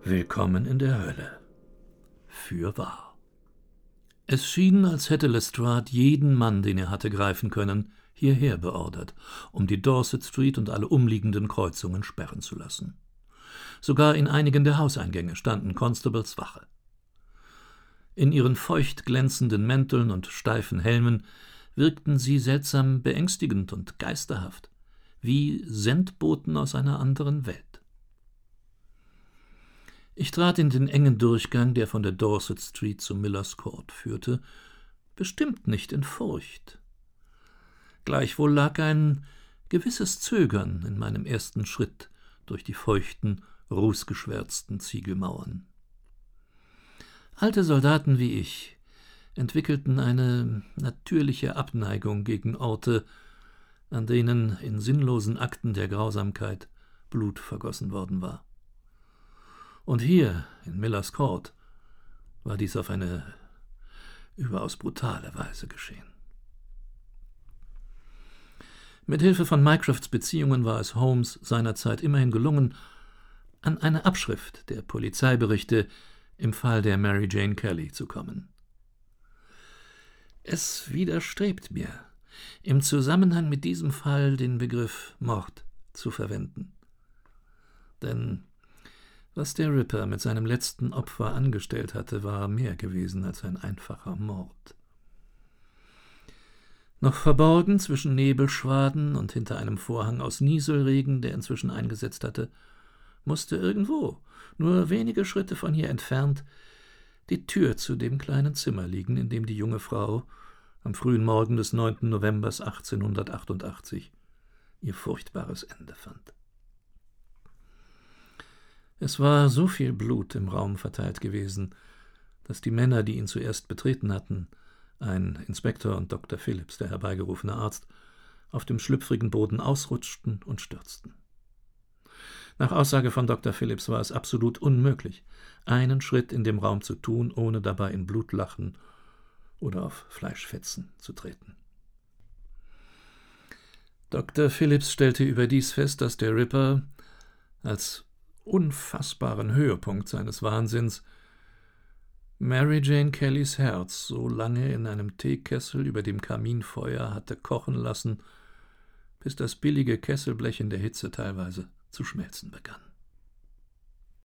Willkommen in der Hölle. Fürwahr. Es schien, als hätte Lestrade jeden Mann, den er hatte greifen können, hierher beordert, um die Dorset Street und alle umliegenden Kreuzungen sperren zu lassen. Sogar in einigen der Hauseingänge standen Constables Wache. In ihren feucht glänzenden Mänteln und steifen Helmen wirkten sie seltsam beängstigend und geisterhaft, wie Sendboten aus einer anderen Welt. Ich trat in den engen Durchgang, der von der Dorset Street zu Millers Court führte, bestimmt nicht in Furcht. Gleichwohl lag ein gewisses Zögern in meinem ersten Schritt durch die feuchten, rußgeschwärzten Ziegelmauern. Alte Soldaten wie ich entwickelten eine natürliche Abneigung gegen Orte, an denen in sinnlosen Akten der Grausamkeit Blut vergossen worden war. Und hier, in Millers Court, war dies auf eine überaus brutale Weise geschehen. Mit Hilfe von Mycrofts Beziehungen war es Holmes seinerzeit immerhin gelungen, an eine Abschrift der Polizeiberichte im Fall der Mary Jane Kelly zu kommen. Es widerstrebt mir, im Zusammenhang mit diesem Fall den Begriff Mord zu verwenden. Denn was der Ripper mit seinem letzten Opfer angestellt hatte, war mehr gewesen als ein einfacher Mord. Noch verborgen zwischen Nebelschwaden und hinter einem Vorhang aus Nieselregen, der inzwischen eingesetzt hatte, musste irgendwo, nur wenige Schritte von hier entfernt, die Tür zu dem kleinen Zimmer liegen, in dem die junge Frau am frühen Morgen des 9. November 1888 ihr furchtbares Ende fand. Es war so viel Blut im Raum verteilt gewesen, dass die Männer, die ihn zuerst betreten hatten, ein Inspektor und Dr. Phillips, der herbeigerufene Arzt, auf dem schlüpfrigen Boden ausrutschten und stürzten. Nach Aussage von Dr. Phillips war es absolut unmöglich, einen Schritt in dem Raum zu tun, ohne dabei in Blutlachen oder auf Fleischfetzen zu treten. Dr. Phillips stellte überdies fest, dass der Ripper als unfassbaren Höhepunkt seines Wahnsinns Mary Jane Kellys Herz so lange in einem Teekessel über dem Kaminfeuer hatte kochen lassen, bis das billige Kesselblech in der Hitze teilweise zu schmelzen begann.